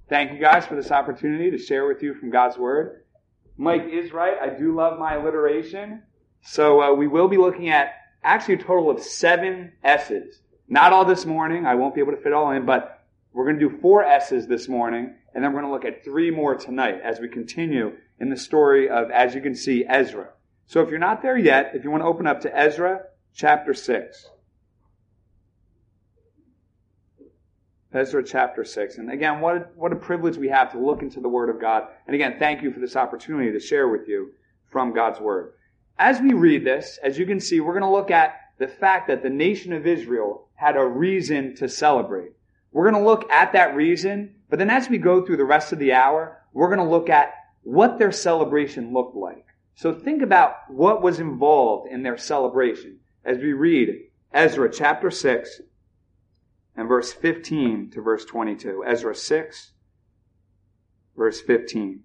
Thank you guys for this opportunity to share with you from God's Word. Mike is right. I do love my alliteration. So we will be looking at actually a total of 7 S's. Not all this morning. I won't be able to fit all in, but we're going to do 4 S's this morning, and then we're going to look at 3 more tonight as we continue in the story of, as you can see, Ezra. So if you're not there yet, if you want to open up to Ezra chapter 6. Ezra chapter 6. And again, what a privilege we have to look into the Word of God. And again, thank you for this opportunity to share with you from God's Word. As we read this, as you can see, we're going to look at the fact that the nation of Israel had a reason to celebrate. We're going to look at that reason, but then as we go through the rest of the hour, we're going to look at what their celebration looked like. So think about what was involved in their celebration as we read Ezra chapter 6, and verse 15 to verse 22. Ezra 6, verse 15.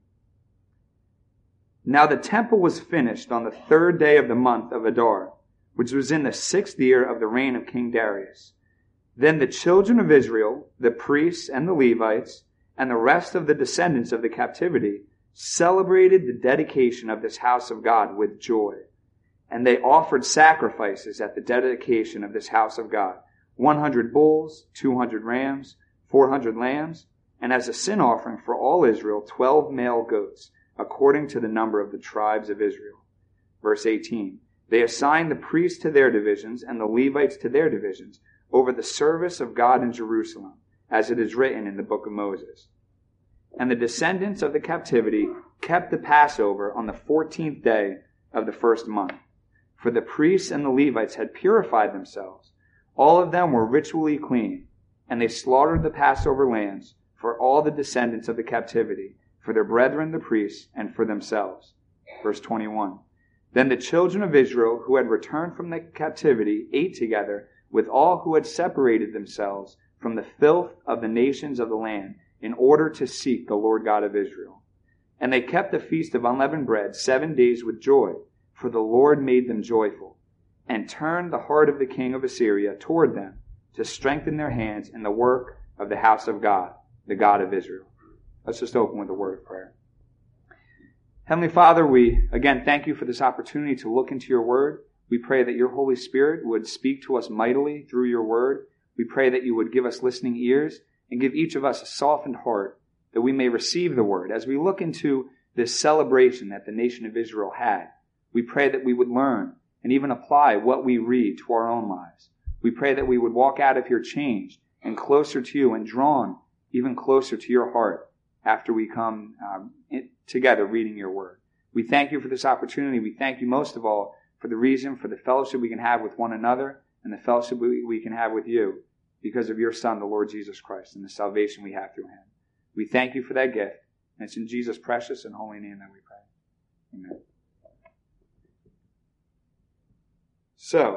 Now the temple was finished on the 3rd day of the month of Adar, which was in the 6th year of the reign of King Darius. Then the children of Israel, the priests and the Levites, and the rest of the descendants of the captivity, celebrated the dedication of this house of God with joy. And they offered sacrifices at the dedication of this house of God. 100 bulls, 200 rams, 400 lambs, and as a sin offering for all Israel, 12 male goats, according to the number of the tribes of Israel. Verse 18. They assigned the priests to their divisions and the Levites to their divisions over the service of God in Jerusalem, as it is written in the book of Moses. And the descendants of the captivity kept the Passover on the 14th day of the 1st month. For the priests and the Levites had purified themselves. All of them were ritually clean, and they slaughtered the Passover lambs for all the descendants of the captivity, for their brethren the priests, and for themselves. Verse 21. Then the children of Israel who had returned from the captivity ate together with all who had separated themselves from the filth of the nations of the land in order to seek the Lord God of Israel. And they kept the feast of unleavened bread 7 days with joy, for the Lord made them joyful, and turned the heart of the king of Assyria toward them to strengthen their hands in the work of the house of God, the God of Israel. Let's just open with a word of prayer. Heavenly Father, we again thank you for this opportunity to look into your word. We pray that your Holy Spirit would speak to us mightily through your word. We pray that you would give us listening ears and give each of us a softened heart that we may receive the word. As we look into this celebration that the nation of Israel had, we pray that we would learn and even apply what we read to our own lives. We pray that we would walk out of here changed and closer to you and drawn even closer to your heart after we come together reading your word. We thank you for this opportunity. We thank you most of all for the reason, for the fellowship we can have with one another and the fellowship we can have with you because of your Son, the Lord Jesus Christ, and the salvation we have through him. We thank you for that gift, and it's in Jesus' precious and holy name that we pray. Amen. So,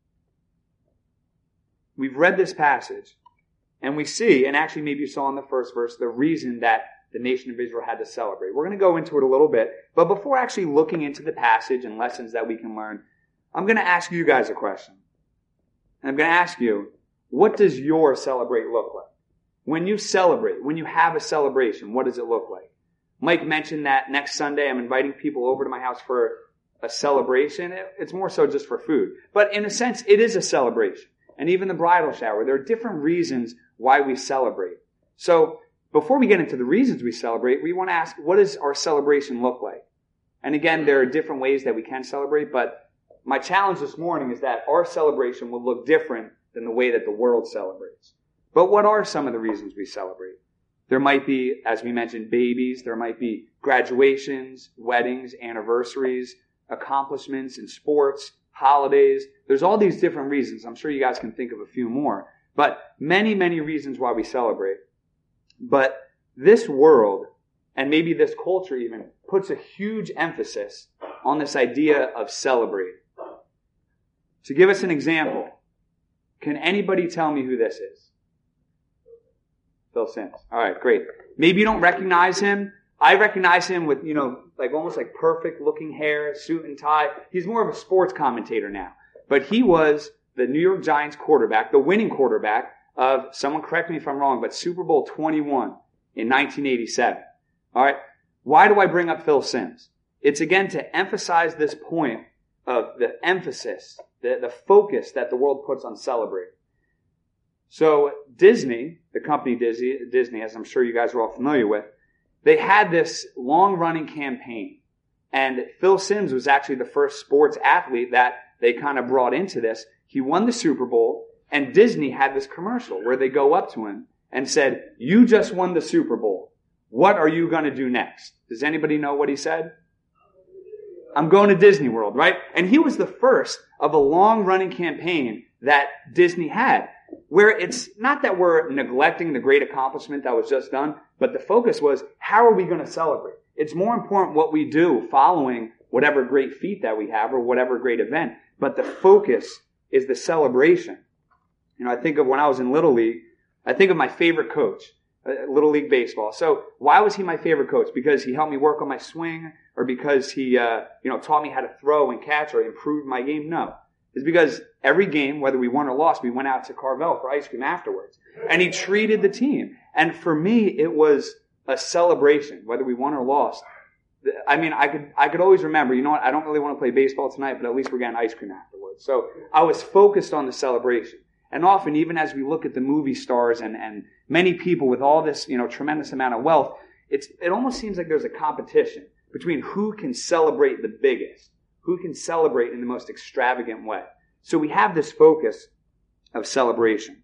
we've read this passage, and we see, and actually maybe you saw in the first verse, the reason that the nation of Israel had to celebrate. We're going to go into it a little bit, but before actually looking into the passage and lessons that we can learn, I'm going to ask you guys a question. And I'm going to ask you, what does your celebrate look like? When you celebrate, when you have a celebration, what does it look like? Mike mentioned that next Sunday I'm inviting people over to my house for a celebration. It's more so just for food. But in a sense, it is a celebration. And even the bridal shower, there are different reasons why we celebrate. So before we get into the reasons we celebrate, we want to ask, what does our celebration look like? And again, there are different ways that we can celebrate, but my challenge this morning is that our celebration will look different than the way that the world celebrates. But what are some of the reasons we celebrate? There might be, as we mentioned, babies. There might be graduations, weddings, anniversaries, accomplishments in sports, holidays. There's all these different reasons. I'm sure you guys can think of a few more. But many, many reasons why we celebrate. But this world, and maybe this culture even, puts a huge emphasis on this idea of celebrating. To give us an example, can anybody tell me who this is? Phil Simms. All right, great. Maybe you don't recognize him. I recognize him with, like almost like perfect looking hair, suit and tie. He's more of a sports commentator now. But he was the New York Giants quarterback, the winning quarterback of, someone correct me if I'm wrong, but Super Bowl 21. in 1987. All right. Why do I bring up Phil Simms? It's again to emphasize this point of the emphasis, the focus that the world puts on celebrating. So Disney, the company Disney, as I'm sure you guys are all familiar with, they had this long-running campaign. And Phil Simms was actually the first sports athlete that they kind of brought into this. He won the Super Bowl, and Disney had this commercial where they go up to him and said, "You just won the Super Bowl. What are you going to do next?" Does anybody know what he said? "I'm going to Disney World," right? And he was the first of a long-running campaign that Disney had, where it's not that we're neglecting the great accomplishment that was just done, but the focus was, how are we going to celebrate? It's more important what we do following whatever great feat that we have or whatever great event, but the focus is the celebration. You know, I think of when I was in Little League, I think of my favorite coach, Little League Baseball. So why was he my favorite coach? Because he helped me work on my swing, or because he taught me how to throw and catch or improved my game? No. It's because every game, whether we won or lost, we went out to Carvel for ice cream afterwards. And he treated the team. And for me, it was a celebration, whether we won or lost. I mean, I could always remember, you know what, I don't really want to play baseball tonight, but at least we're getting ice cream afterwards. So I was focused on the celebration. And often, even as we look at the movie stars and many people with all this, tremendous amount of wealth, it almost seems like there's a competition between who can celebrate the biggest, who can celebrate in the most extravagant way. So we have this focus of celebration.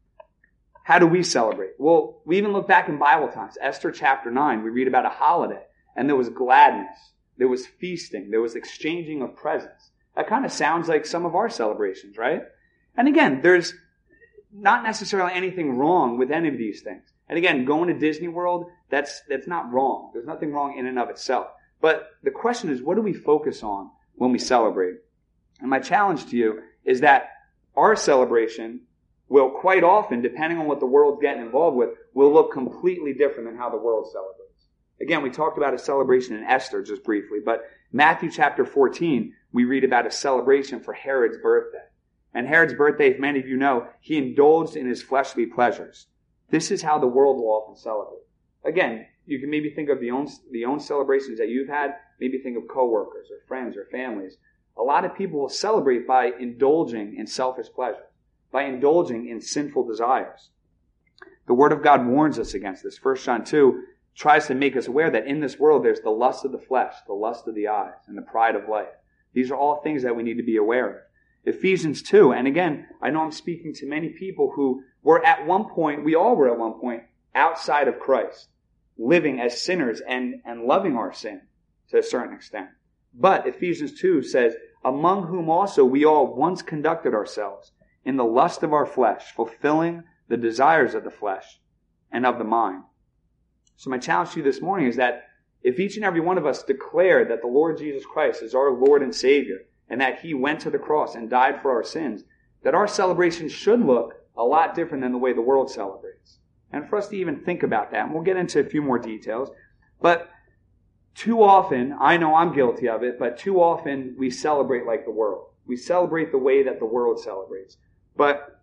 How do we celebrate? Well, we even look back in Bible times. Esther chapter 9, we read about a holiday, and there was gladness, there was feasting, there was exchanging of presents. That kind of sounds like some of our celebrations, right? And again, there's not necessarily anything wrong with any of these things. And again, going to Disney World, that's not wrong. There's nothing wrong in and of itself. But the question is, what do we focus on when we celebrate? And my challenge to you is that our celebration will quite often, depending on what the world's getting involved with, will look completely different than how the world celebrates. Again, we talked about a celebration in Esther just briefly, but Matthew chapter 14, we read about a celebration for Herod's birthday. And Herod's birthday, if many of you know, he indulged in his fleshly pleasures. This is how the world will often celebrate. Again, you can maybe think of the own celebrations that you've had, maybe think of coworkers or friends or families. A lot of people will celebrate by indulging in selfish pleasure, by indulging in sinful desires. The Word of God warns us against this. 1 John 2 tries to make us aware that in this world there's the lust of the flesh, the lust of the eyes, and the pride of life. These are all things that we need to be aware of. Ephesians 2, and again, I know I'm speaking to many people who were at one point, we all were at one point, outside of Christ, living as sinners and loving our sin to a certain extent. But Ephesians 2 says, among whom also we all once conducted ourselves in the lust of our flesh, fulfilling the desires of the flesh and of the mind. So my challenge to you this morning is that if each and every one of us declare that the Lord Jesus Christ is our Lord and Savior, and that He went to the cross and died for our sins, that our celebration should look a lot different than the way the world celebrates. And for us to even think about that, and we'll get into a few more details, but too often, I know I'm guilty of it, but too often we celebrate like the world. We celebrate the way that the world celebrates. But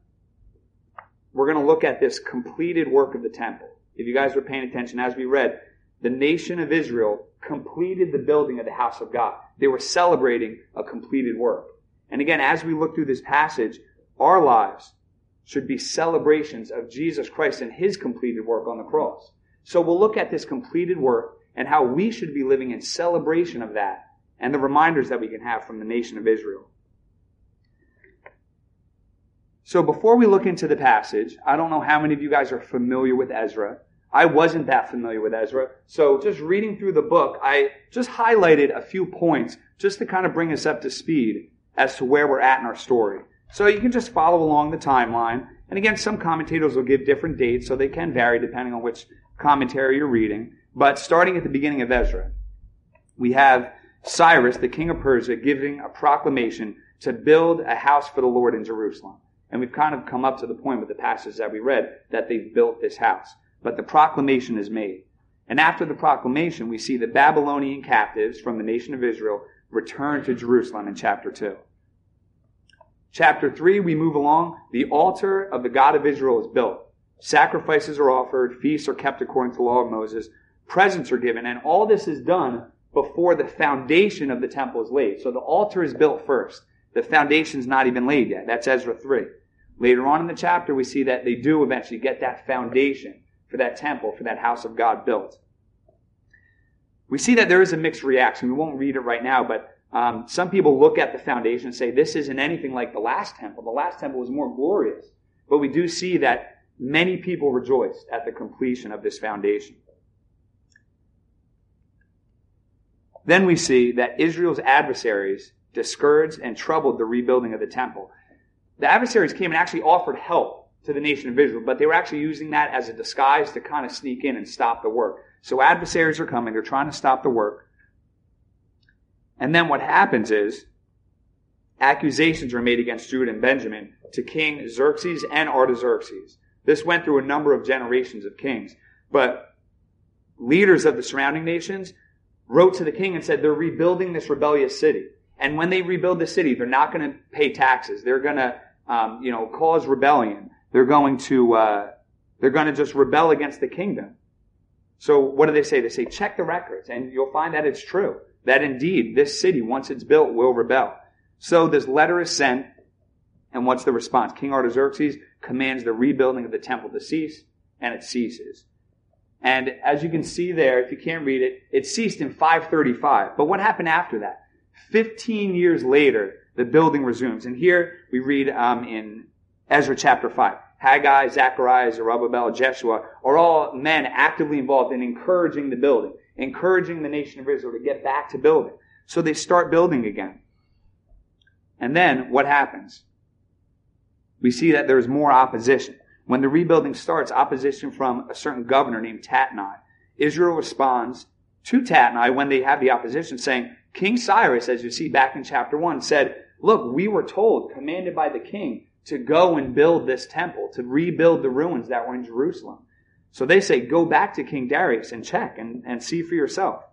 we're going to look at this completed work of the temple. If you guys were paying attention, as we read, the nation of Israel completed the building of the house of God. They were celebrating a completed work. And again, as we look through this passage, our lives should be celebrations of Jesus Christ and His completed work on the cross. So we'll look at this completed work and how we should be living in celebration of that and the reminders that we can have from the nation of Israel. So before we look into the passage, I don't know how many of you guys are familiar with Ezra. I wasn't that familiar with Ezra. So just reading through the book, I just highlighted a few points just to kind of bring us up to speed as to where we're at in our story. So you can just follow along the timeline. And again, some commentators will give different dates, so they can vary depending on which commentary you're reading. But starting at the beginning of Ezra, we have Cyrus, the king of Persia, giving a proclamation to build a house for the Lord in Jerusalem. And we've kind of come up to the point with the passage that we read that they've built this house. But the proclamation is made. And after the proclamation, we see the Babylonian captives from the nation of Israel return to Jerusalem in chapter 2. Chapter 3, we move along. The altar of the God of Israel is built. Sacrifices are offered, feasts are kept according to the law of Moses, presents are given, and all this is done before the foundation of the temple is laid. So the altar is built first. The foundation's not even laid yet. That's Ezra 3. Later on in the chapter, we see that they do eventually get that foundation for that temple, for that house of God built. We see that there is a mixed reaction. We won't read it right now, but some people look at the foundation and say, this isn't anything like the last temple. The last temple was more glorious. But we do see that many people rejoiced at the completion of this foundation. Then we see that Israel's adversaries discouraged and troubled the rebuilding of the temple. The adversaries came and actually offered help to the nation of Israel, but they were actually using that as a disguise to kind of sneak in and stop the work. So adversaries are coming, they're trying to stop the work. And then what happens is, accusations are made against Judah and Benjamin to King Xerxes and Artaxerxes. This went through a number of generations of kings. But leaders of the surrounding nations wrote to the king and said they're rebuilding this rebellious city. And when they rebuild the city, they're not going to pay taxes. They're going to, cause rebellion. They're going to just rebel against the kingdom. So what do they say? They say, check the records, and you'll find that it's true. That indeed, this city, once it's built, will rebel. So this letter is sent, and what's the response? King Artaxerxes commands the rebuilding of the temple to cease, and it ceases. And as you can see there, if you can't read it, it ceased in 535. But what happened after that? 15 years later, the building resumes. And here we read in Ezra chapter 5. Haggai, Zechariah, Zerubbabel, Jeshua are all men actively involved in encouraging the building, encouraging the nation of Israel to get back to building. So they start building again. And then what happens? We see that there's more opposition. When the rebuilding starts, opposition from a certain governor named Tatnai. Israel responds to Tatnai when they have the opposition, saying, King Cyrus, as you see back in chapter 1, said, look, we were told, commanded by the king, to go and build this temple, to rebuild the ruins that were in Jerusalem. So they say, go back to King Darius and check and see for yourself.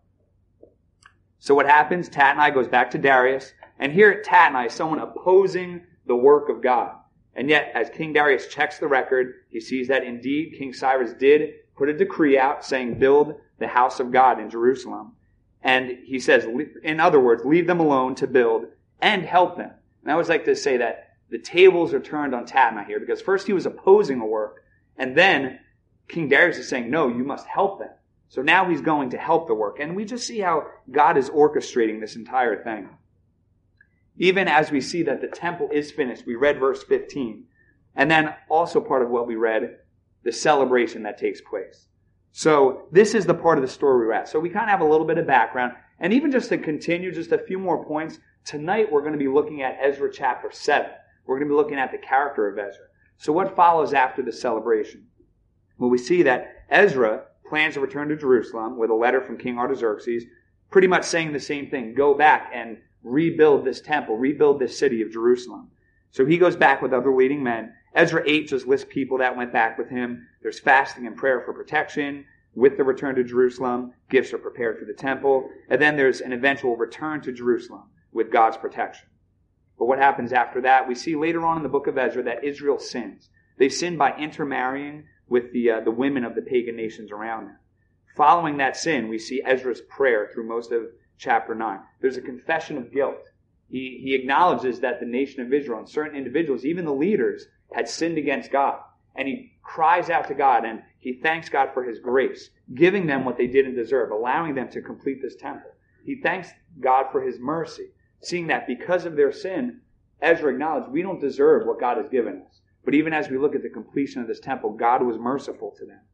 So what happens? Tatnai goes back to Darius, and here Tatnai is someone opposing the work of God. And yet, as King Darius checks the record, he sees that indeed King Cyrus did put a decree out saying, build the house of God in Jerusalem. And he says, in other words, leave them alone to build and help them. And I always like to say that the tables are turned on Tatnai here, because first he was opposing the work, and then King Darius is saying, no, you must help them. So now he's going to help the work. And we just see how God is orchestrating this entire thing. Even as we see that the temple is finished, we read verse 15. And then also part of what we read, the celebration that takes place. So this is the part of the story we're at. So we kind of have a little bit of background. And even just to continue just a few more points, tonight we're going to be looking at Ezra chapter 7. We're going to be looking at the character of Ezra. So what follows after the celebration? Well, we see that Ezra plans to return to Jerusalem with a letter from King Artaxerxes, pretty much saying the same thing. Go back and rebuild this temple, rebuild this city of Jerusalem. So he goes back with other leading men. Ezra 8 just lists people that went back with him. There's fasting and prayer for protection. With the return to Jerusalem, gifts are prepared for the temple. And then there's an eventual return to Jerusalem with God's protection. But what happens after that? We see later on in the book of Ezra that Israel sins. They sin by intermarrying with the women of the pagan nations around them. Following that sin, we see Ezra's prayer through most of chapter 9. There's a confession of guilt. He acknowledges that the nation of Israel and certain individuals, even the leaders, had sinned against God. And he cries out to God and he thanks God for his grace, giving them what they didn't deserve, allowing them to complete this temple. He thanks God for his mercy, seeing that because of their sin, Ezra acknowledged we don't deserve what God has given us. But even as we look at the completion of this temple, God was merciful to them.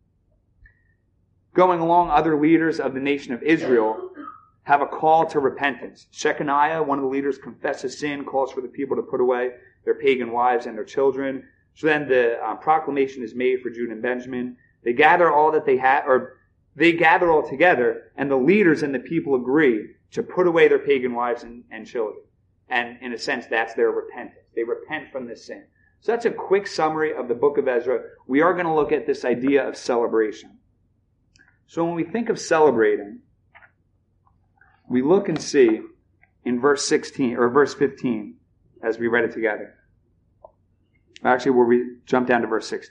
Going along, other leaders of the nation of Israel have a call to repentance. Shechaniah, one of the leaders, confesses sin, calls for the people to put away their pagan wives and their children. So then the proclamation is made for Judah and Benjamin. They gather all that they have, or they gather all together, and the leaders and the people agree to put away their pagan wives and children. And in a sense, that's their repentance. They repent from this sin. So that's a quick summary of the book of Ezra. We are going to look at this idea of celebration. So when we think of celebrating, we look and see in verse 16 or verse 15 as we read it together. Actually, where we jump down to verse 16.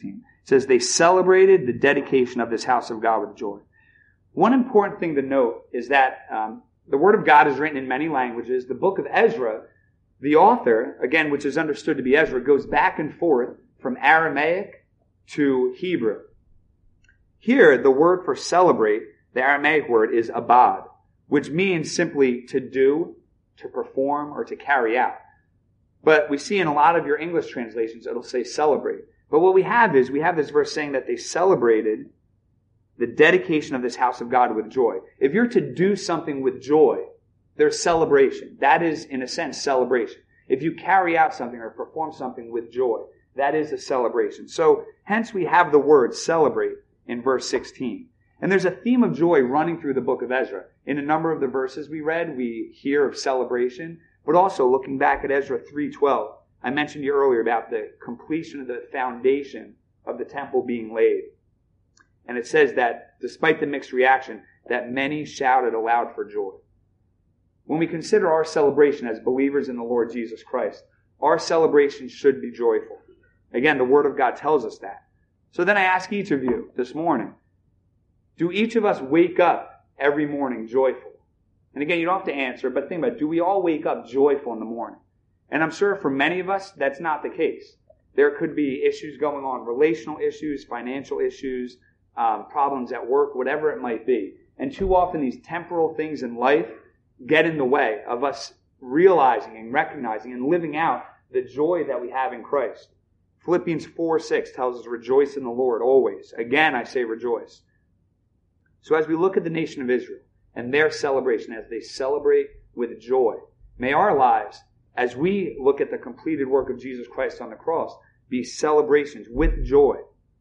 It says, they celebrated the dedication of this house of God with joy. One important thing to note is that the Word of God is written in many languages. The book of Ezra, the author, again, which is understood to be Ezra, goes back and forth from Aramaic to Hebrew. Here, the word for celebrate, the Aramaic word, is abad, which means simply to do, to perform, or to carry out. But we see in a lot of your English translations, it'll say celebrate. But what we have this verse saying that they celebrated the dedication of this house of God with joy. If you're to do something with joy, there's celebration. That is, in a sense, celebration. If you carry out something or perform something with joy, that is a celebration. So, hence we have the word celebrate in verse 16. And there's a theme of joy running through the book of Ezra. In a number of the verses we read, we hear of celebration, but also looking back at Ezra 3:12, I mentioned to you earlier about the completion of the foundation of the temple being laid. And it says that, despite the mixed reaction, that many shouted aloud for joy. When we consider our celebration as believers in the Lord Jesus Christ, our celebration should be joyful. Again, the Word of God tells us that. So then I ask each of you this morning, do each of us wake up every morning joyful? And again, you don't have to answer, but think about it. Do we all wake up joyful in the morning? And I'm sure for many of us, that's not the case. There could be issues going on, relational issues, financial issues, problems at work, whatever it might be. And too often these temporal things in life get in the way of us realizing and recognizing and living out the joy that we have in Christ. Philippians 4:6 tells us, rejoice in the Lord always. Again, I say rejoice. So as we look at the nation of Israel and their celebration, as they celebrate with joy, may our lives, as we look at the completed work of Jesus Christ on the cross, be celebrations with joy.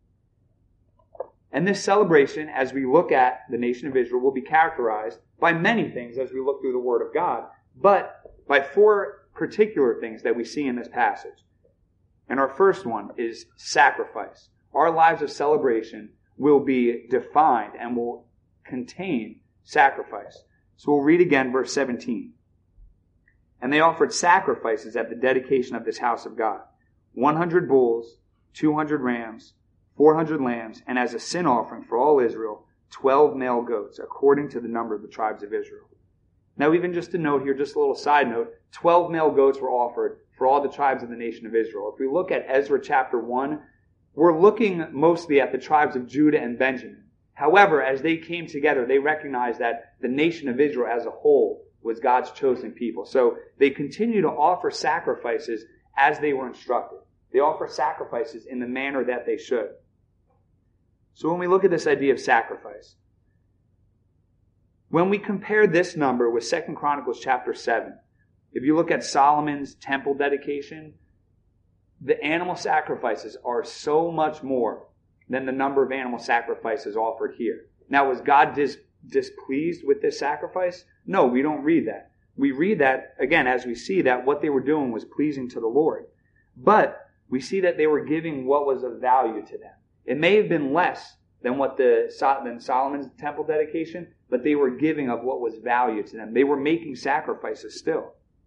And this celebration, as we look at the nation of Israel, will be characterized by many things as we look through the Word of God, but by four particular things that we see in this passage. And our first one is sacrifice. Our lives of celebration will be defined and will contain sacrifice. So we'll read again verse 17. And they offered sacrifices at the dedication of this house of God, 100 bulls, 200 rams, 400 lambs, and as a sin offering for all Israel, 12 male goats, according to the number of the tribes of Israel. Now, even just a note here, just a little side note, 12 male goats were offered for all the tribes of the nation of Israel. If we look at Ezra chapter 1, we're looking mostly at the tribes of Judah and Benjamin. However, as they came together, they recognized that the nation of Israel as a whole was God's chosen people. So they continue to offer sacrifices as they were instructed. They offer sacrifices in the manner that they should. So when we look at this idea of sacrifice, when we compare this number with 2 Chronicles chapter 7, if you look at Solomon's temple dedication, the animal sacrifices are so much more than the number of animal sacrifices offered here. Now, was God displeased with this sacrifice? No, we don't read that. We read that, again, as we see that what they were doing was pleasing to the Lord. But we see that they were giving what was of value to them. It may have been less than than Solomon's temple dedication, but they were giving of what was value to them. They were making sacrifices still.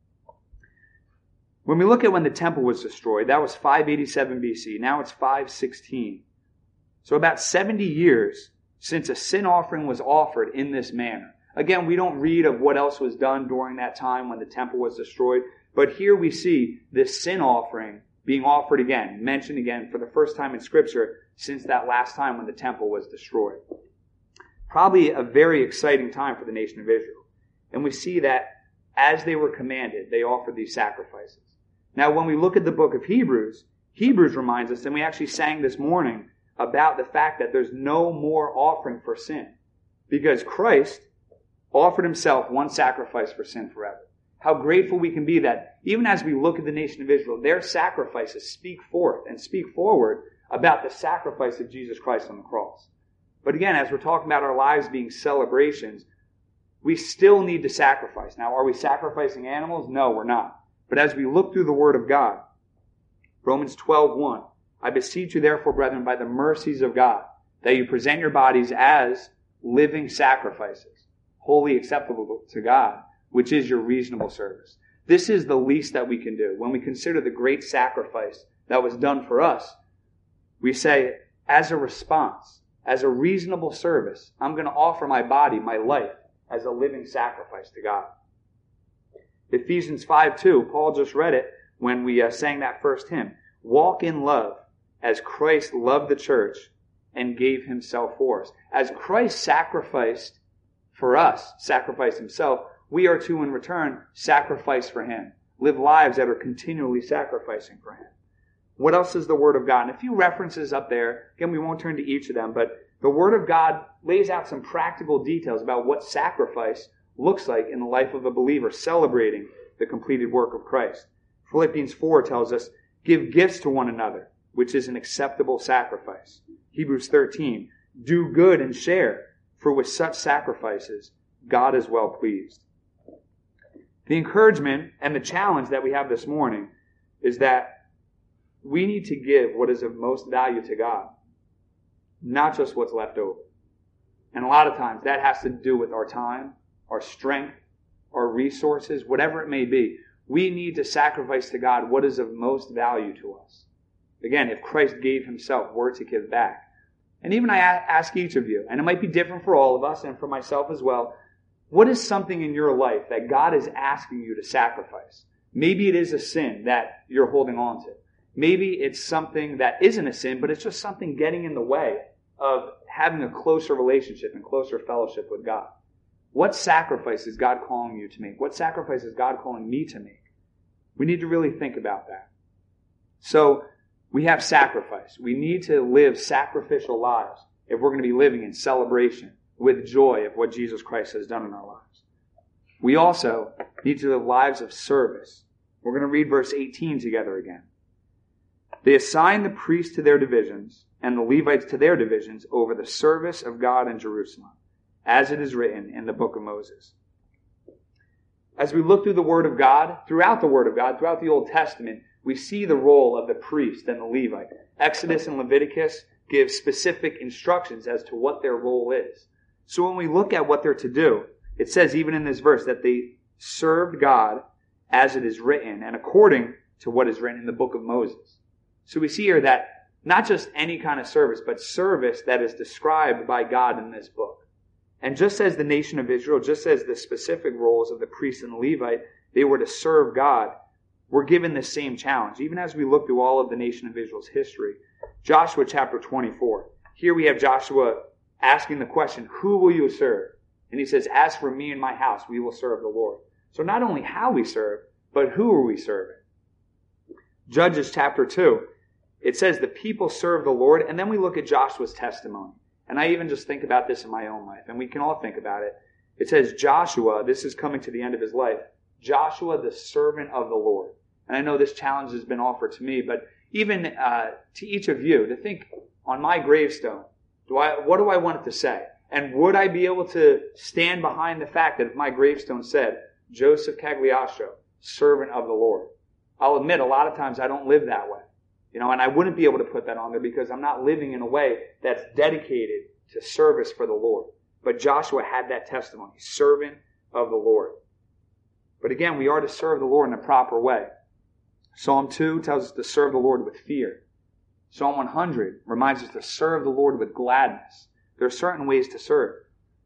When we look at when the temple was destroyed, that was 587 BC. Now it's 516. So about 70 years since a sin offering was offered in this manner. Again, we don't read of what else was done during that time when the temple was destroyed, but here we see this sin offering being offered again, mentioned again for the first time in Scripture since that last time when the temple was destroyed. Probably a very exciting time for the nation of Israel. And we see that as they were commanded, they offered these sacrifices. Now, when we look at the book of Hebrews, Hebrews reminds us, and we actually sang this morning, about the fact that there's no more offering for sin. Because Christ offered himself one sacrifice for sin forever. How grateful we can be that even as we look at the nation of Israel, their sacrifices speak forth and speak forward about the sacrifice of Jesus Christ on the cross. But again, as we're talking about our lives being celebrations, we still need to sacrifice. Now, are we sacrificing animals? No, we're not. But as we look through the Word of God, Romans 12:1, I beseech you therefore, brethren, by the mercies of God, that you present your bodies as living sacrifices, wholly acceptable to God, which is your reasonable service. This is the least that we can do. When we consider the great sacrifice that was done for us, we say, as a response, as a reasonable service, I'm going to offer my body, my life, as a living sacrifice to God. Ephesians 5:2, Paul just read it when we sang that first hymn. Walk in love as Christ loved the church and gave himself for us. As Christ sacrificed for us, sacrificed himself, we are to in return sacrifice for him. Live lives that are continually sacrificing for him. What else is the Word of God? And a few references up there. Again, we won't turn to each of them, but the Word of God lays out some practical details about what sacrifice looks like in the life of a believer celebrating the completed work of Christ. Philippians 4 tells us, give gifts to one another, which is an acceptable sacrifice. Hebrews 13, do good and share, for with such sacrifices, God is well pleased. The encouragement and the challenge that we have this morning is that we need to give what is of most value to God, not just what's left over. And a lot of times that has to do with our time, our strength, our resources, whatever it may be. We need to sacrifice to God what is of most value to us. Again, if Christ gave himself, we're to give back. And even I ask each of you, and it might be different for all of us and for myself as well, what is something in your life that God is asking you to sacrifice? Maybe it is a sin that you're holding on to. Maybe it's something that isn't a sin, but it's just something getting in the way of having a closer relationship and closer fellowship with God. What sacrifice is God calling you to make? What sacrifice is God calling me to make? We need to really think about that. So, we have sacrifice. We need to live sacrificial lives if we're going to be living in celebration with joy of what Jesus Christ has done in our lives. We also need to live lives of service. We're going to read verse 18 together again. They assigned the priests to their divisions and the Levites to their divisions over the service of God in Jerusalem, as it is written in the book of Moses. As we look through the Word of God, throughout the Old Testament, we see the role of the priest and the Levite. Exodus and Leviticus give specific instructions as to what their role is. So when we look at what they're to do, it says even in this verse that they served God as it is written and according to what is written in the book of Moses. So we see here that not just any kind of service, but service that is described by God in this book. And just as the nation of Israel, just as the specific roles of the priest and the Levite, they were to serve God, we're given the same challenge. Even as we look through all of the nation of Israel's history. Joshua chapter 24. Here we have Joshua asking the question, who will you serve? And he says, as for me and my house, we will serve the Lord. So not only how we serve, but who are we serving? Judges chapter 2. It says the people serve the Lord, and then we look at Joshua's testimony. And I even just think about this in my own life, and we can all think about it. It says Joshua, this is coming to the end of his life, Joshua the servant of the Lord. And I know this challenge has been offered to me, but even to each of you, to think on my gravestone, what do I want it to say? And would I be able to stand behind the fact that if my gravestone said, Joseph Cagliostro, servant of the Lord? I'll admit, a lot of times I don't live that way. And I wouldn't be able to put that on there because I'm not living in a way that's dedicated to service for the Lord. But Joshua had that testimony, servant of the Lord. But again, we are to serve the Lord in a proper way. Psalm 2 tells us to serve the Lord with fear. Psalm 100 reminds us to serve the Lord with gladness. There are certain ways to serve.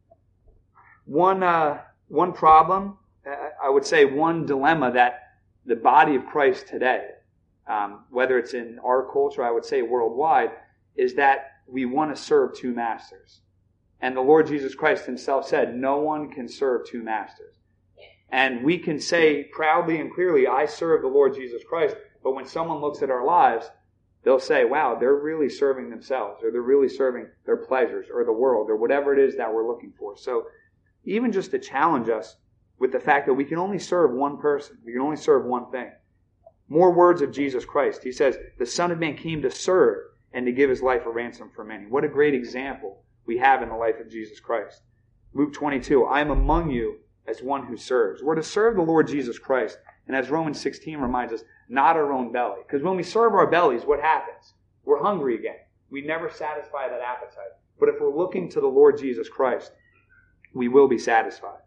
One problem, I would say one dilemma that the body of Christ today, whether it's in our culture, I would say worldwide, is that we want to serve two masters. And the Lord Jesus Christ himself said, no one can serve two masters. And we can say proudly and clearly, I serve the Lord Jesus Christ, but when someone looks at our lives, they'll say, wow, they're really serving themselves, or they're really serving their pleasures, or the world, or whatever it is that we're looking for. So even just to challenge us with the fact that we can only serve one person, we can only serve one thing. More words of Jesus Christ. He says, the Son of Man came to serve and to give his life a ransom for many. What a great example we have in the life of Jesus Christ. Luke 22, I am among you as one who serves. We're to serve the Lord Jesus Christ. And as Romans 16 reminds us, not our own belly. Because when we serve our bellies, what happens? We're hungry again. We never satisfy that appetite. But if we're looking to the Lord Jesus Christ, we will be satisfied.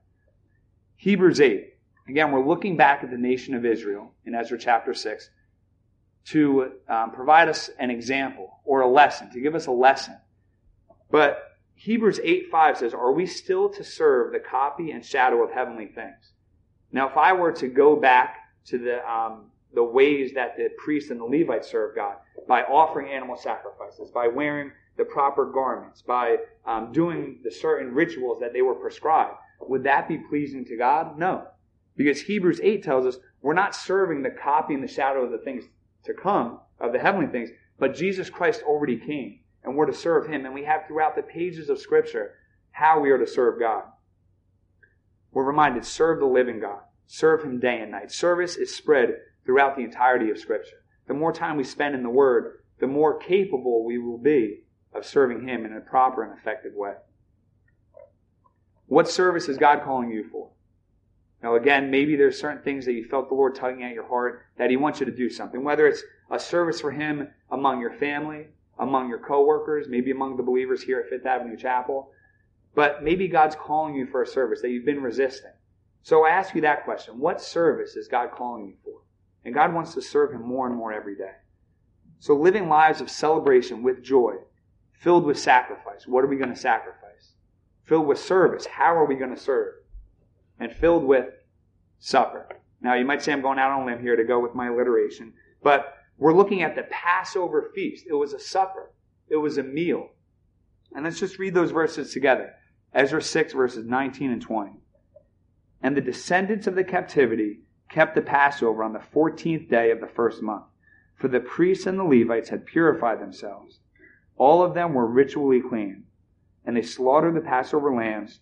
Hebrews 8. Again, we're looking back at the nation of Israel in Ezra chapter 6. to provide us an example or a lesson, to give us a lesson. But Hebrews 8:5 says, are we still to serve the copy and shadow of heavenly things? Now, if I were to go back to the ways that the priests and the Levites served God, by offering animal sacrifices, by wearing the proper garments, by doing the certain rituals that they were prescribed, would that be pleasing to God? No. Because Hebrews 8 tells us we're not serving the copy and the shadow of the things to come, of the heavenly things, but Jesus Christ already came, and we're to serve Him. And we have throughout the pages of Scripture how we are to serve God. We're reminded, serve the living God. Serve Him day and night. Service is spread throughout the entirety of Scripture. The more time we spend in the Word, the more capable we will be of serving Him in a proper and effective way. What service is God calling you for? Now again, maybe there's certain things that you felt the Lord tugging at your heart that He wants you to do something. Whether it's a service for Him among your family, among your coworkers, maybe among the believers here at Fifth Avenue Chapel. But maybe God's calling you for a service that you've been resisting. So I ask you that question. What service is God calling you for? And God wants to serve Him more and more every day. So living lives of celebration with joy, filled with sacrifice. What are we going to sacrifice? Filled with service. How are we going to serve? And filled with supper. Now you might say I'm going out on a limb here to go with my alliteration, but we're looking at the Passover feast. It was a supper. It was a meal. And let's just read those verses together. Ezra 6 verses 19 and 20. And the descendants of the captivity kept the Passover on the 14th day of the first month. For the priests and the Levites had purified themselves. All of them were ritually clean. And they slaughtered the Passover lambs,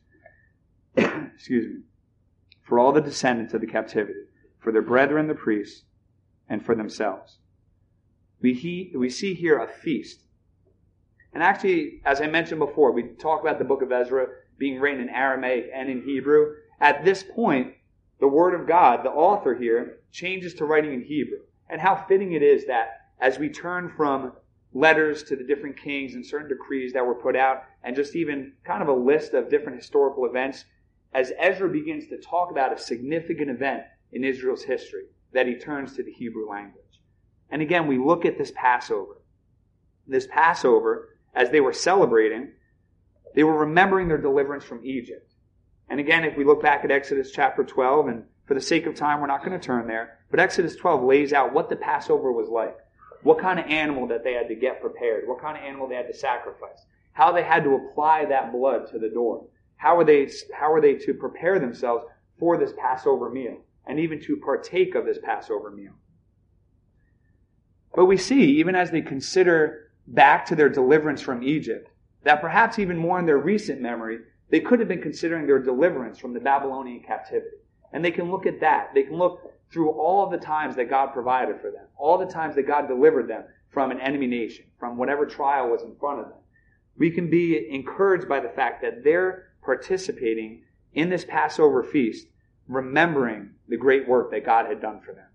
for all the descendants of the captivity, for their brethren the priests, and for themselves. We see here a feast. And actually, as I mentioned before, we talk about the book of Ezra being written in Aramaic and in Hebrew. At this point, the Word of God, the author here, changes to writing in Hebrew. And how fitting it is that as we turn from letters to the different kings and certain decrees that were put out, and just even kind of a list of different historical events, as Ezra begins to talk about a significant event in Israel's history, that he turns to the Hebrew language. And again, we look at this Passover. This Passover, as they were celebrating, they were remembering their deliverance from Egypt. And again, if we look back at Exodus chapter 12, and for the sake of time, we're not going to turn there, but Exodus 12 lays out what the Passover was like. What kind of animal that they had to get prepared. What kind of animal they had to sacrifice. How they had to apply that blood to the door. How were they to prepare themselves for this Passover meal, and even to partake of this Passover meal. But we see, even as they consider back to their deliverance from Egypt, that perhaps even more in their recent memory, they could have been considering their deliverance from the Babylonian captivity. And they can look at that. They can look through all of the times that God provided for them, all the times that God delivered them from an enemy nation, from whatever trial was in front of them. We can be encouraged by the fact that they're participating in this Passover feast, remembering the great work that God had done for them.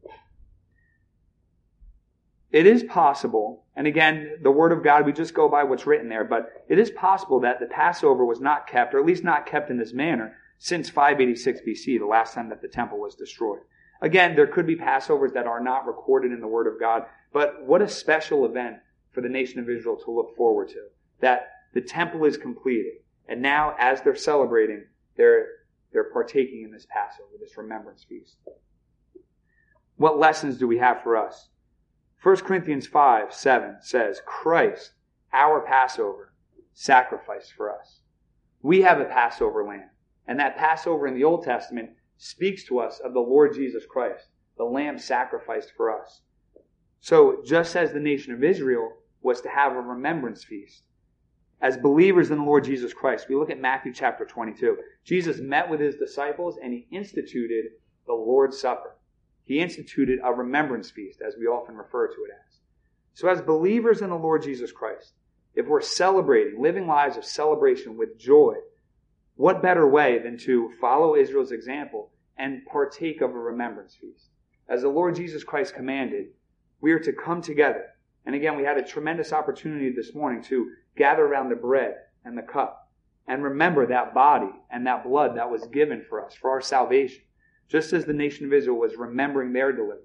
It is possible, and again, the Word of God, we just go by what's written there, but it is possible that the Passover was not kept, or at least not kept in this manner, since 586 BC, the last time that the temple was destroyed. Again, there could be Passovers that are not recorded in the Word of God, but what a special event for the nation of Israel to look forward to, that the temple is completed. And now, as they're celebrating, they're partaking in this Passover, this remembrance feast. What lessons do we have for us? 1 Corinthians 5:7 says, Christ, our Passover, sacrificed for us. We have a Passover lamb. And that Passover in the Old Testament speaks to us of the Lord Jesus Christ, the lamb sacrificed for us. So, just as the nation of Israel was to have a remembrance feast, as believers in the Lord Jesus Christ, we look at Matthew chapter 22. Jesus met with his disciples and he instituted the Lord's Supper. He instituted a remembrance feast, as we often refer to it as. So as believers in the Lord Jesus Christ, if we're celebrating, living lives of celebration with joy, what better way than to follow Israel's example and partake of a remembrance feast? As the Lord Jesus Christ commanded, we are to come together. And again, we had a tremendous opportunity this morning to gather around the bread and the cup and remember that body and that blood that was given for us, for our salvation. Just as the nation of Israel was remembering their deliverance,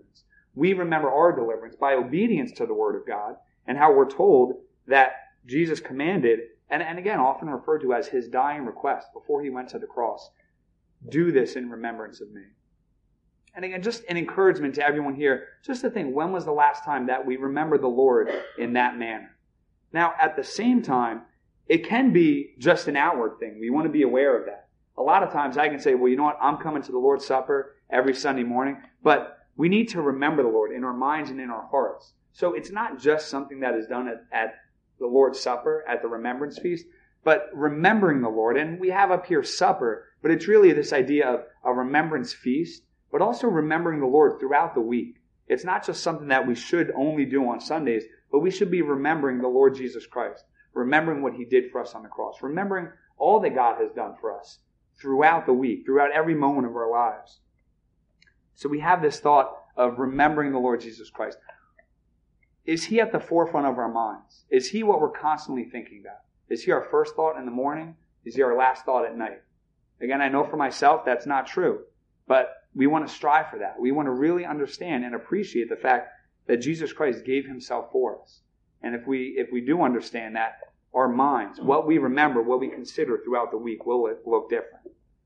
we remember our deliverance by obedience to the Word of God and how we're told that Jesus commanded, and again, often referred to as his dying request before he went to the cross, do this in remembrance of me. And again, just an encouragement to everyone here, just to think, when was the last time that we remember the Lord in that manner? Now, at the same time, it can be just an outward thing. We want to be aware of that. A lot of times I can say, well, you know what, I'm coming to the Lord's Supper every Sunday morning, but we need to remember the Lord in our minds and in our hearts. So it's not just something that is done at the Lord's Supper, at the Remembrance Feast, but remembering the Lord. And we have up here supper, but it's really this idea of a remembrance feast, but also remembering the Lord throughout the week. It's not just something that we should only do on Sundays, but we should be remembering the Lord Jesus Christ, remembering what he did for us on the cross, remembering all that God has done for us throughout the week, throughout every moment of our lives. So we have this thought of remembering the Lord Jesus Christ. Is he at the forefront of our minds? Is he what we're constantly thinking about? Is he our first thought in the morning? Is he our last thought at night? Again, I know for myself that's not true, but we want to strive for that. We want to really understand and appreciate the fact that Jesus Christ gave himself for us. And if we do understand that, our minds, what we remember, what we consider throughout the week will look different.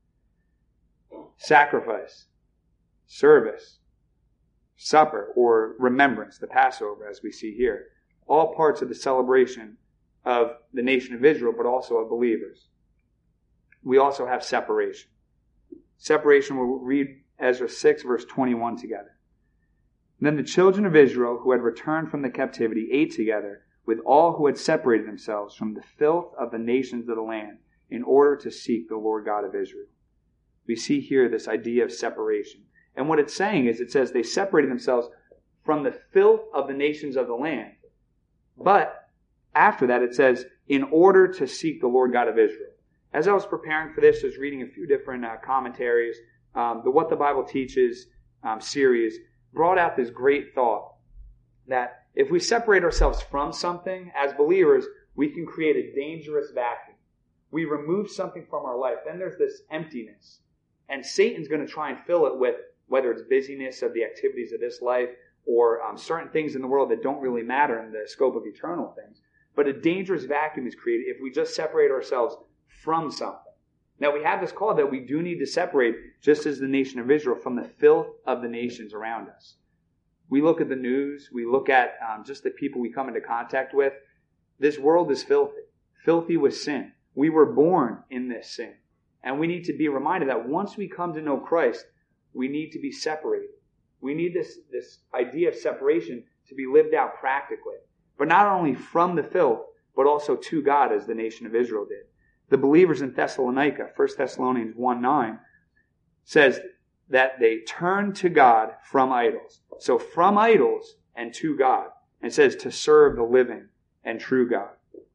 Sacrifice, service, supper, or remembrance, the Passover, as we see here. All parts of the celebration of the nation of Israel, but also of believers. We also have separation. Separation, we'll read Ezra 6, verse 21 together. Then the children of Israel, who had returned from the captivity, ate together with all who had separated themselves from the filth of the nations of the land, in order to seek the Lord God of Israel. We see here this idea of separation. And what it's saying is, it says they separated themselves from the filth of the nations of the land. But after that, it says, in order to seek the Lord God of Israel. As I was preparing for this, I was reading a few different commentaries. The What the Bible Teaches series brought out this great thought that if we separate ourselves from something, as believers, we can create a dangerous vacuum. We remove something from our life, then there's this emptiness. And Satan's going to try and fill it with, whether it's busyness of the activities of this life, or certain things in the world that don't really matter in the scope of eternal things. But a dangerous vacuum is created if we just separate ourselves from something. Now, we have this call that we do need to separate, just as the nation of Israel, from the filth of the nations around us. We look at the news, we look at just the people we come into contact with. This world is filthy with sin. We were born in this sin. And we need to be reminded that once we come to know Christ, we need to be separated. We need this idea of separation to be lived out practically. But not only from the filth, but also to God, as the nation of Israel did. The believers in Thessalonica, 1 Thessalonians 1:9, says that they turned to God from idols. So from idols and to God. And it says to serve the living and true God.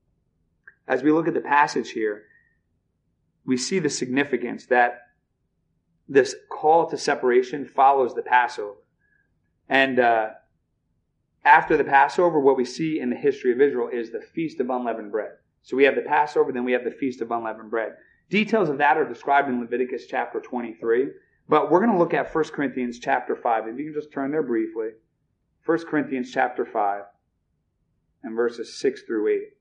As we look at the passage here, we see the significance that this call to separation follows the Passover. And after the Passover, what we see in the history of Israel is the Feast of Unleavened Bread. So we have the Passover, then we have the Feast of Unleavened Bread. Details of that are described in Leviticus chapter 23. But we're going to look at 1 Corinthians chapter 5. If you can just turn there briefly. 1 Corinthians chapter 5 and verses 6 through 8.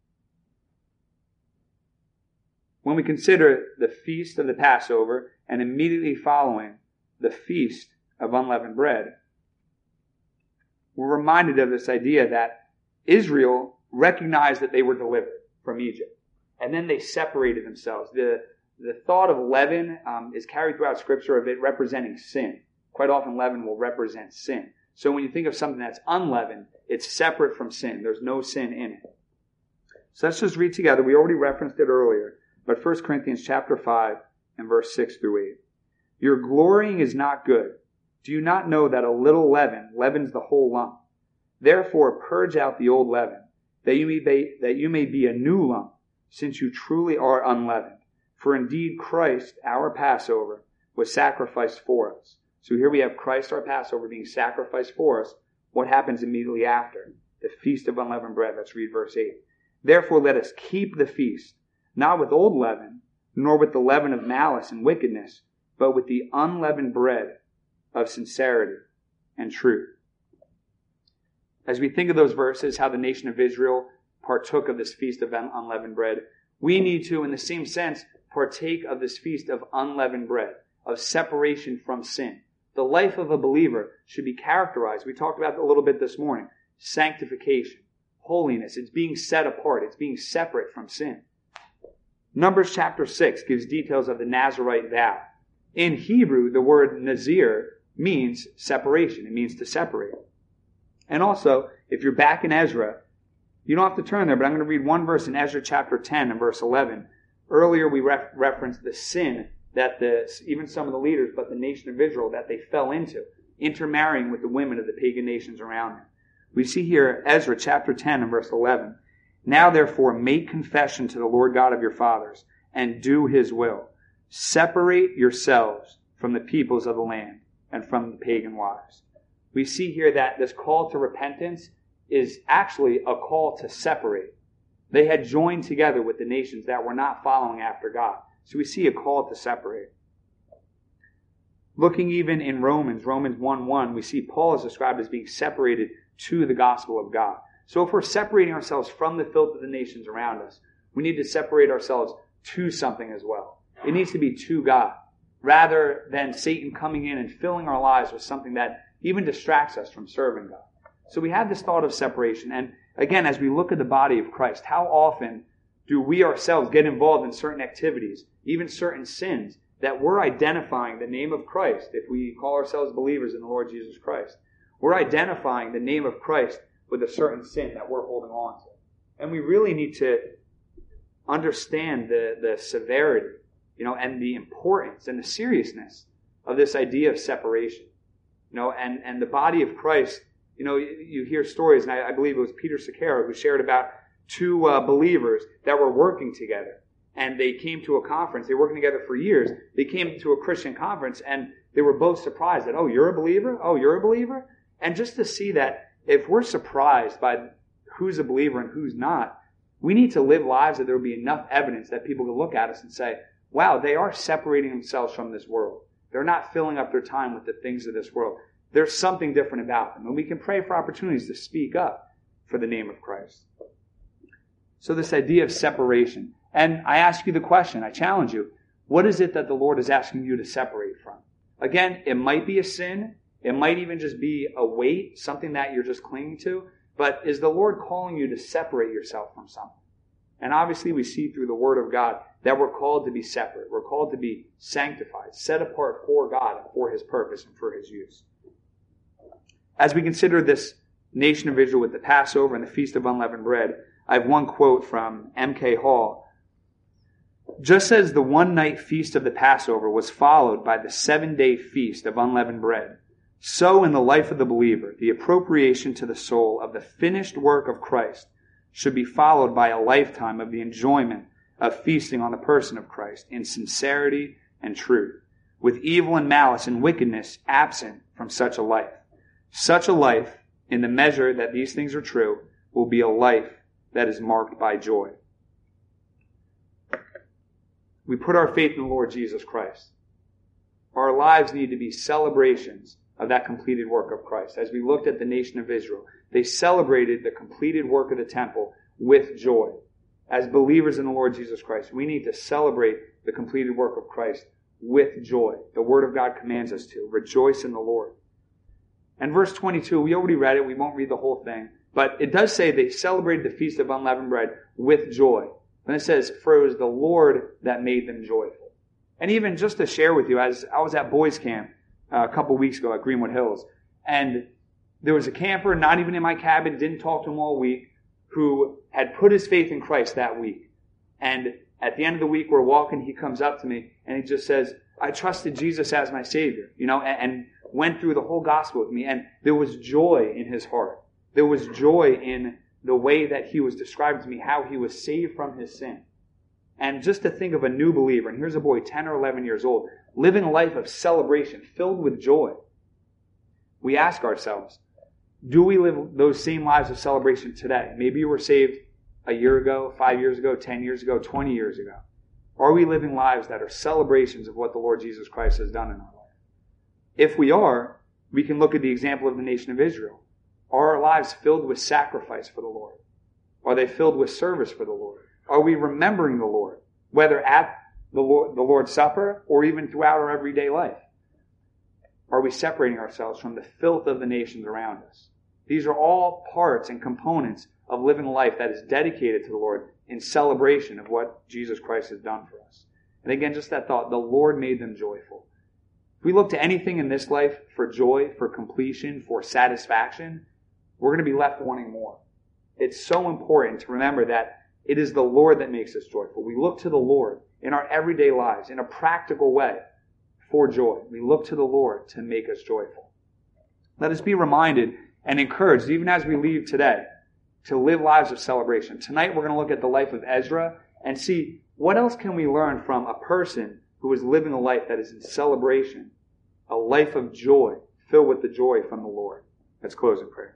When we consider the Feast of the Passover and immediately following the Feast of Unleavened Bread, we're reminded of this idea that Israel recognized that they were delivered from Egypt. And then they separated themselves. The thought of leaven is carried throughout Scripture of it representing sin. Quite often leaven will represent sin. So when you think of something that's unleavened, it's separate from sin. There's no sin in it. So let's just read together. We already referenced it earlier. But 1 Corinthians chapter 5 and verse 6 through 8. Your glorying is not good. Do you not know that a little leaven leavens the whole lump? Therefore purge out the old leaven, that you may be a new lump, since you truly are unleavened. For indeed Christ, our Passover, was sacrificed for us. So here we have Christ, our Passover, being sacrificed for us. What happens immediately after? The Feast of Unleavened Bread. Let's read verse 8. Therefore let us keep the feast, not with old leaven, nor with the leaven of malice and wickedness, but with the unleavened bread of sincerity and truth. as we think of those verses, how the nation of Israel partook of this feast of unleavened bread, we need to, in the same sense, partake of this feast of unleavened bread, of separation from sin. The life of a believer should be characterized, we talked about it a little bit this morning, sanctification, holiness. It's being set apart. It's being separate from sin. Numbers chapter 6 gives details of the Nazirite vow. In Hebrew, the word Nazir means separation. It means to separate. And also, if you're back in Ezra, you don't have to turn there, but I'm going to read one verse in Ezra chapter 10 and verse 11. Earlier we referenced the sin that even some of the leaders, but the nation of Israel, that they fell into, intermarrying with the women of the pagan nations around them. We see here Ezra chapter 10 and verse 11. Now therefore make confession to the Lord God of your fathers, and do his will. Separate yourselves from the peoples of the land and from the pagan wives. We see here that this call to repentance is actually a call to separate. They had joined together with the nations that were not following after God. So we see a call to separate. Looking even in Romans 1:1, we see Paul is described as being separated to the gospel of God. So if we're separating ourselves from the filth of the nations around us, we need to separate ourselves to something as well. It needs to be to God, rather than Satan coming in and filling our lives with something that even distracts us from serving God. So we have this thought of separation. And again, as we look at the body of Christ, how often do we ourselves get involved in certain activities, even certain sins, that we're identifying the name of Christ, if we call ourselves believers in the Lord Jesus Christ? We're identifying the name of Christ with a certain sin that we're holding on to. And we really need to understand the severity, and the importance and the seriousness of this idea of separation. And the body of Christ, you hear stories, and I believe it was Peter Sakara who shared about two believers that were working together. And they came to a conference. They were working together for years. They came to a Christian conference, and they were both surprised that, oh, you're a believer? Oh, you're a believer? And just to see that if we're surprised by who's a believer and who's not, we need to live lives that there will be enough evidence that people can look at us and say, wow, they are separating themselves from this world. They're not filling up their time with the things of this world. There's something different about them. And we can pray for opportunities to speak up for the name of Christ. So this idea of separation. And I ask you the question, I challenge you, what is it that the Lord is asking you to separate from? Again, it might be a sin. It might even just be a weight, something that you're just clinging to. But is the Lord calling you to separate yourself from something? And obviously we see through the Word of God that we're called to be separate. We're called to be sanctified, set apart for God and for His purpose and for His use. As we consider this nation of Israel with the Passover and the Feast of Unleavened Bread, I have one quote from M.K. Hall. Just as the one-night feast of the Passover was followed by the 7-day feast of unleavened bread, so in the life of the believer, the appropriation to the soul of the finished work of Christ should be followed by a lifetime of the enjoyment of feasting on the person of Christ in sincerity and truth, with evil and malice and wickedness absent from such a life. Such a life, in the measure that these things are true, will be a life that is marked by joy. We put our faith in the Lord Jesus Christ. Our lives need to be celebrations of that completed work of Christ. As we looked at the nation of Israel, they celebrated the completed work of the temple with joy. As believers in the Lord Jesus Christ, we need to celebrate the completed work of Christ with joy. The Word of God commands us to. Rejoice in the Lord. And verse 22, we already read it. We won't read the whole thing. But it does say they celebrated the Feast of Unleavened Bread with joy. And it says, for it was the Lord that made them joyful. And even just to share with you, as I was at boys camp a couple weeks ago at Greenwood Hills, and there was a camper, not even in my cabin, didn't talk to him all week, who had put his faith in Christ that week. And at the end of the week, we're walking, he comes up to me, and he just says, I trusted Jesus as my Savior, and went through the whole gospel with me. And there was joy in his heart. There was joy in the way that he was described to me, how he was saved from his sin. And just to think of a new believer, and here's a boy 10 or 11 years old, living a life of celebration, filled with joy. We ask ourselves, do we live those same lives of celebration today? Maybe you were saved a year ago, 5 years ago, 10 years ago, 20 years ago. Are we living lives that are celebrations of what the Lord Jesus Christ has done in our life? If we are, we can look at the example of the nation of Israel. Are our lives filled with sacrifice for the Lord? Are they filled with service for the Lord? Are we remembering the Lord, whether at the Lord's Supper or even throughout our everyday life? Are we separating ourselves from the filth of the nations around us? These are all parts and components of living a life that is dedicated to the Lord in celebration of what Jesus Christ has done for us. And again, just that thought, the Lord made them joyful. If we look to anything in this life for joy, for completion, for satisfaction, we're going to be left wanting more. It's so important to remember that it is the Lord that makes us joyful. We look to the Lord in our everyday lives in a practical way for joy. We look to the Lord to make us joyful. Let us be reminded and encouraged, even as we leave today, to live lives of celebration. Tonight we're going to look at the life of Ezra and see what else can we learn from a person who is living a life that is in celebration, a life of joy, filled with the joy from the Lord. Let's close in prayer.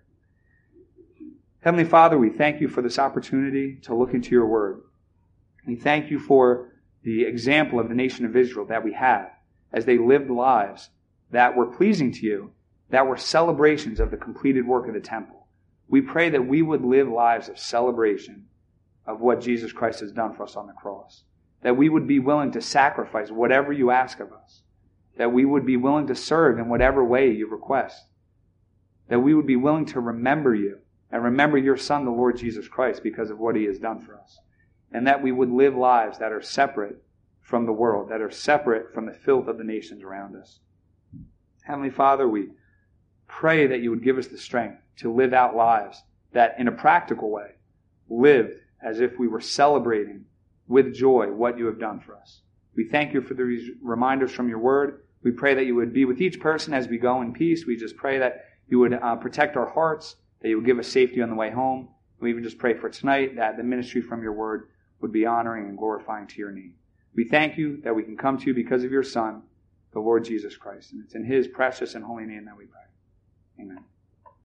Heavenly Father, we thank you for this opportunity to look into your word. We thank you for the example of the nation of Israel that we have as they lived lives that were pleasing to you, that were celebrations of the completed work of the temple. We pray that we would live lives of celebration of what Jesus Christ has done for us on the cross. That we would be willing to sacrifice whatever you ask of us. That we would be willing to serve in whatever way you request. That we would be willing to remember you and remember your Son, the Lord Jesus Christ, because of what he has done for us. And that we would live lives that are separate from the world, that are separate from the filth of the nations around us. Heavenly Father, we pray that you would give us the strength to live out lives that, in a practical way, lived as if we were celebrating with joy what you have done for us. We thank you for these reminders from your word. We pray that you would be with each person as we go in peace. We just pray that you would protect our hearts, that you would give us safety on the way home. We even just pray for tonight that the ministry from your word would be honoring and glorifying to your name. We thank you that we can come to you because of your Son, the Lord Jesus Christ. And it's in his precious and holy name that we pray. Amen.